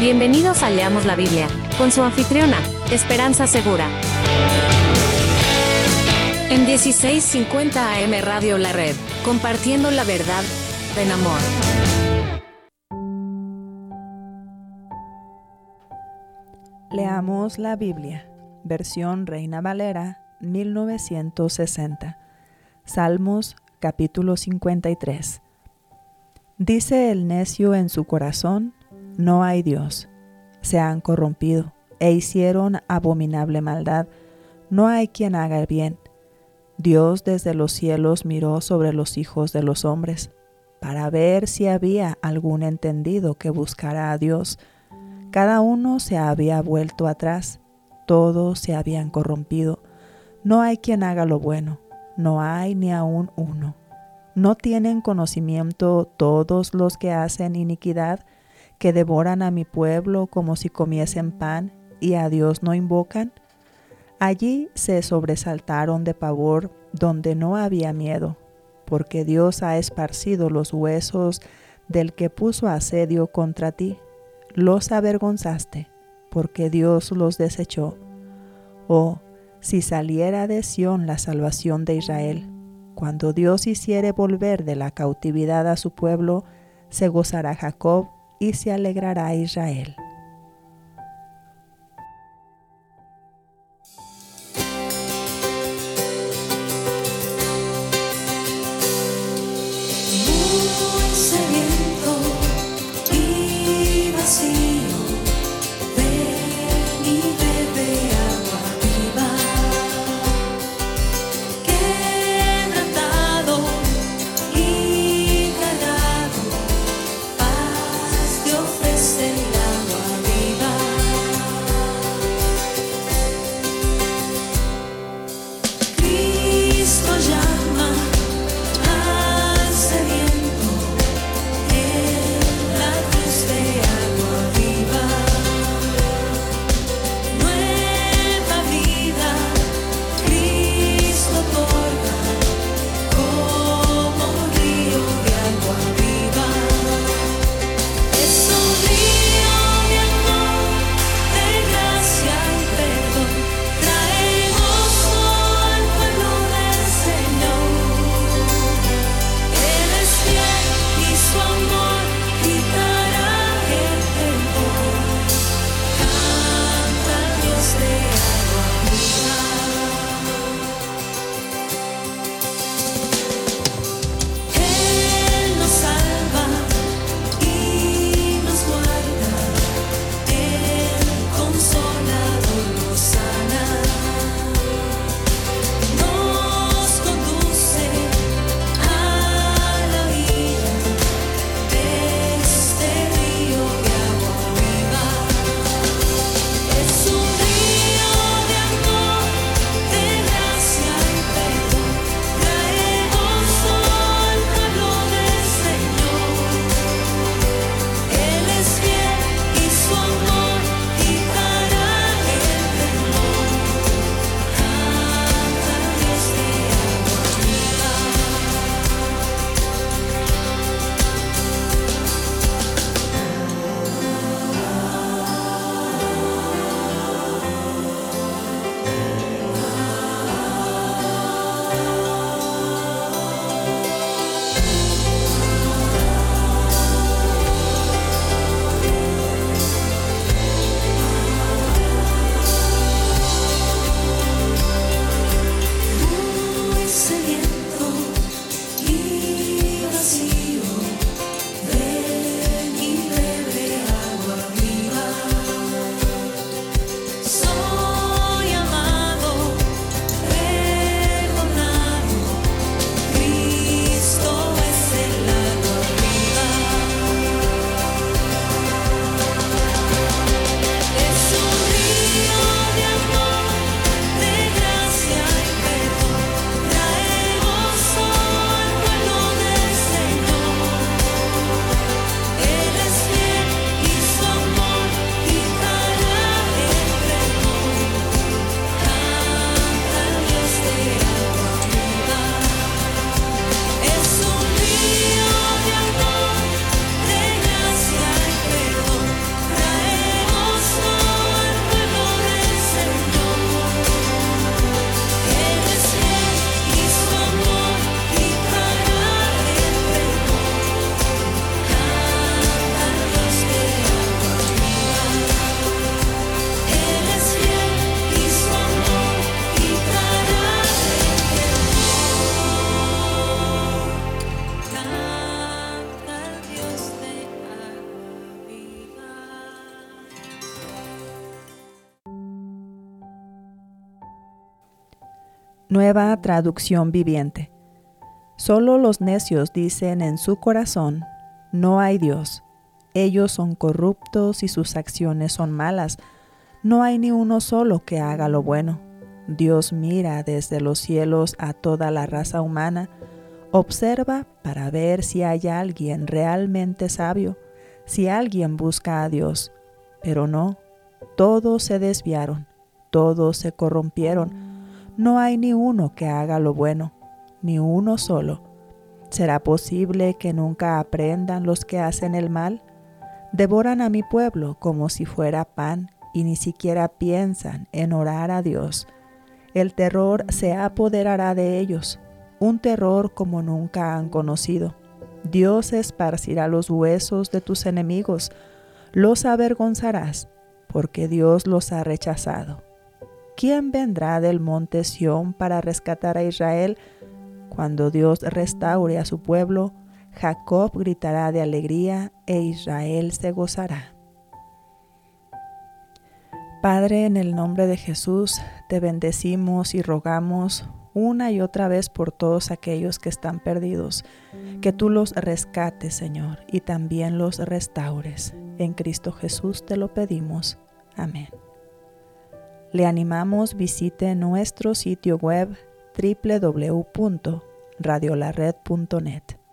Bienvenidos a Leamos la Biblia, con su anfitriona, Esperanza Segura. En 1650 AM Radio La Red, compartiendo la verdad en amor. Leamos la Biblia, versión Reina Valera, 1960. Salmos, capítulo 53. Dice el necio en su corazón: no hay Dios. Se han corrompido e hicieron abominable maldad. No hay quien haga el bien. Dios desde los cielos miró sobre los hijos de los hombres, para ver si había algún entendido que buscara a Dios. Cada uno se había vuelto atrás, todos se habían corrompido. No hay quien haga lo bueno, no hay ni aun uno. ¿No tienen conocimiento todos los que hacen iniquidad, que devoran a mi pueblo como si comiesen pan, y a Dios no invocan? Allí se sobresaltaron de pavor donde no había miedo, porque Dios ha esparcido los huesos del que puso asedio contra ti. Los avergonzaste, porque Dios los desechó. Oh, si saliera de Sión la salvación de Israel, cuando Dios hiciere volver de la cautividad a su pueblo, se gozará Jacob y se alegrará Israel. El agua Nueva traducción viviente. Solo los necios dicen en su corazón, no hay Dios. Ellos son corruptos y sus acciones son malas. No hay ni uno solo que haga lo bueno. Dios mira desde los cielos a toda la raza humana, observa para ver si hay alguien realmente sabio, si alguien busca a Dios. Pero no, todos se desviaron, todos se corrompieron. No hay ni uno que haga lo bueno, ni uno solo. ¿Será posible que nunca aprendan los que hacen el mal? Devoran a mi pueblo como si fuera pan y ni siquiera piensan en orar a Dios. El terror se apoderará de ellos, un terror como nunca han conocido. Dios esparcirá los huesos de tus enemigos, los avergonzarás, porque Dios los ha rechazado. ¿Quién vendrá del monte Sión para rescatar a Israel? Cuando Dios restaure a su pueblo, Jacob gritará de alegría e Israel se gozará. Padre, en el nombre de Jesús, te bendecimos y rogamos una y otra vez por todos aquellos que están perdidos, que tú los rescates, Señor, y también los restaures. En Cristo Jesús te lo pedimos. Amén. Le animamos, visite nuestro sitio web www.radiolared.net.